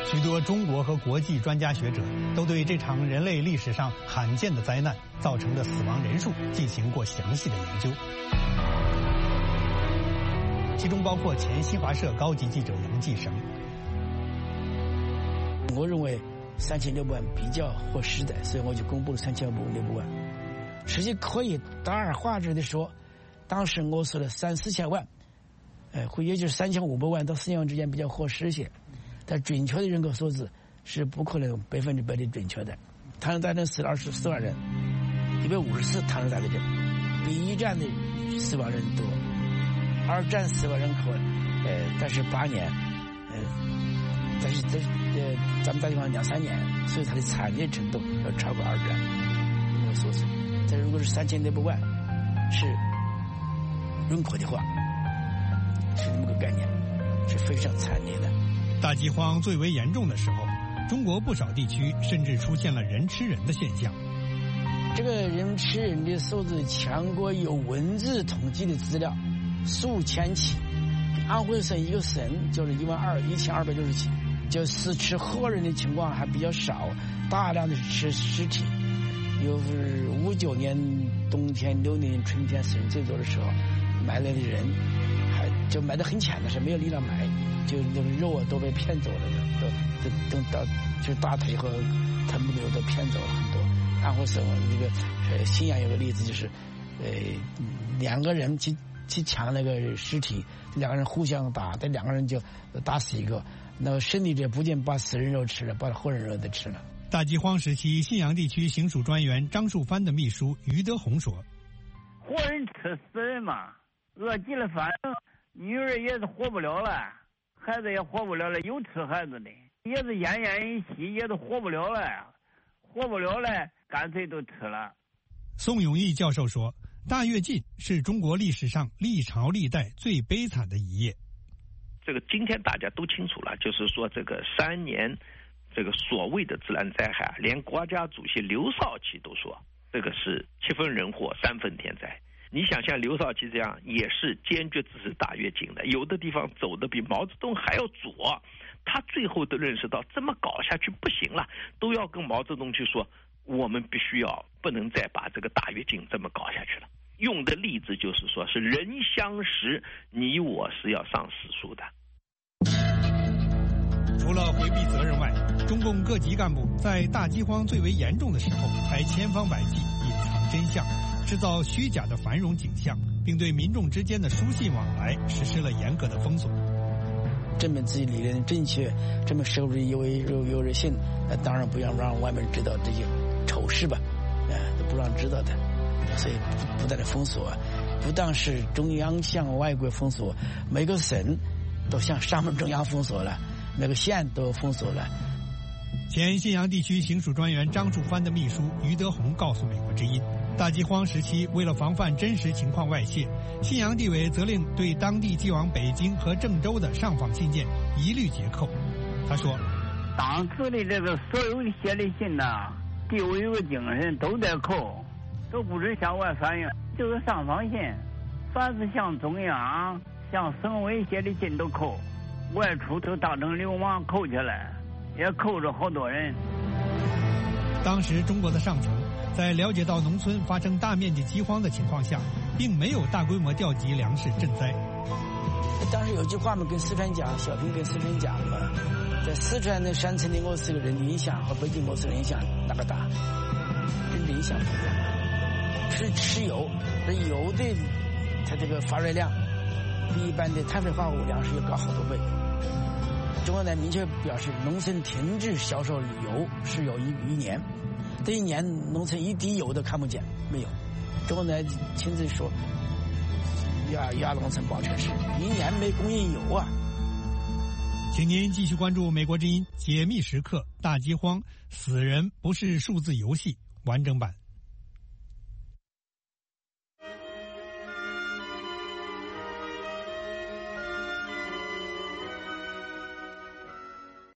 许多中国和国际专家学者都对这场人类历史上罕见的灾难造成的死亡人数进行过详细的研究，其中包括前新华社高级记者杨继绳。 我认为三千六百万比较合适的，所以我就公布了三千六百万。实际可以大而化之的说，当时我说了三四千万，呃，会也就是三千五百万到四千万之间比较合适些。但准确的人口数字是不可能百分之百的准确的。唐山大地震死了二十四万人，一百五十次唐山大地震，比一战的死亡人多。二战死亡人口，呃，但是八年，呃，但是这呃，咱们大地方两三年，所以它的惨烈程度要超过二战人口数字。但如果是三千六百万是人口的话，是这么个概念，是非常惨烈的。 大饥荒最为严重的时候，中国不少地区甚至出现了人吃人的现象。 这个人吃人的数字，全国有文字统计的资料数千起，安徽省一个省就是一万二一千二百六十起，就是吃活人的情况还比较少，大量的是吃尸体。有五九年冬天、六年春天死人最多的时候，埋来的人还就埋得很浅的，是没有力量埋。就那个肉啊都被骗走了的，都都都到就是大腿和臀部的肉都骗走了很多。安徽省那个呃信阳有个例子，就是呃两个人去去抢那个尸体，两个人互相打，这两个人就打死一个，那个胜利者不仅把死人肉吃了，把活人肉都吃了。 大饥荒时期，信阳地区行署专员张树藩的秘书于德宏说：“ 活人吃死人嘛，饿极了反正女儿也是活不了了。”孩子也活不了了，有吃孩子的，也是奄奄一息，也都活不了了，活不了了，干脆都吃了。 宋永毅教授说，大跃进是中国历史上历朝历代最悲惨的一页。 这个今天大家都清楚了，就是说这个三年，这个所谓的自然灾害，连国家主席刘少奇都说，这个是七分人祸，三分天灾。你想像刘少奇这样也是坚决支持大跃进的，有的地方走的比毛泽东还要左，他最后都认识到这么搞下去不行了，都要跟毛泽东去说，我们必须要不能再把这个大跃进这么搞下去了。用的例子就是说是人相识，你我是要上史书的。 除了回避责任外，中共各级干部在大饥荒最为严重的时候，还千方百计隐藏真相，制造虚假的繁荣景象，并对民众之间的书信往来实施了严格的封锁。 证明自己理念的正确，证明社会有有有人信，那当然不要让外面知道这些丑事吧，呃，都不让知道的。所以不不断的封锁，不但是中央向外国封锁，每个省都向上面中央封锁了，每个县都封锁了。 前信阳地区行署专员张树藩的秘书于德宏告诉美国之音，大饥荒时期，为了防范真实情况外泄，信阳地委责令对当地寄往北京和郑州的上访信件一律截扣。他说， 当时的这个所有的写的信呐，地委有个精神都在扣，都不是向外反映，就是上访信，凡是向中央、向省委写的信都扣，外出都当成流氓扣起来，也扣着好多人。 当时中国的上层在了解到农村发生大面积饥荒的情况下，并没有大规模调集粮食赈灾。 当时有句话嘛，跟四川讲，小平跟四川讲嘛，在四川的山城的我四个人的影响和北京我四个人影响那个大，真的影响不一样。是吃油，这油的它这个发热量比一般的碳水化合物粮食要高好多倍。中国呢明确表示，农村停止销售油是有一一年，这一年农村一滴油都看不见，没有。中国呢亲自说，亚亚农村保全市一年没供应油啊。 请您继续关注美国之音解密时刻大饥荒，死人不是数字游戏完整版。